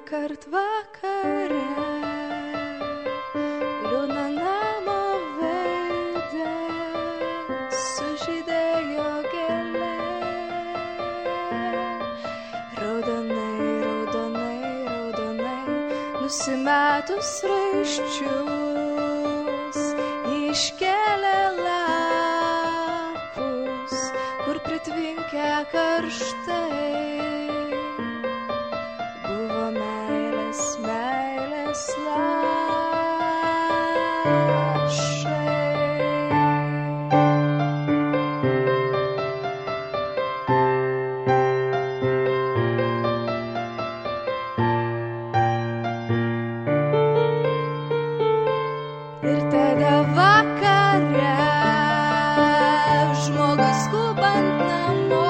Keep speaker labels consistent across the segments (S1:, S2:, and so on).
S1: Vienąkart vakare liūdna namo veide sužydėjo gėlė. Raudonai, raudonai, raudonai, nusimetus raiščius, ji iškėlė lapus, kur pritvinkę karštai. Buvo meilės, meilės lašai. Ir tada vakare žmogus skubant namo,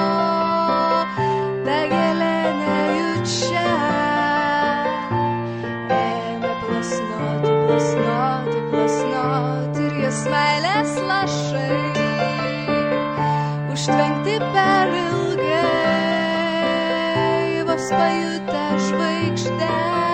S1: ta gėlė nejučia ėmė plasnoti, plasnoti, plasnoti, ir jos meilės lašai užtvenkti per ilgai, vos pajutę žvaigždę.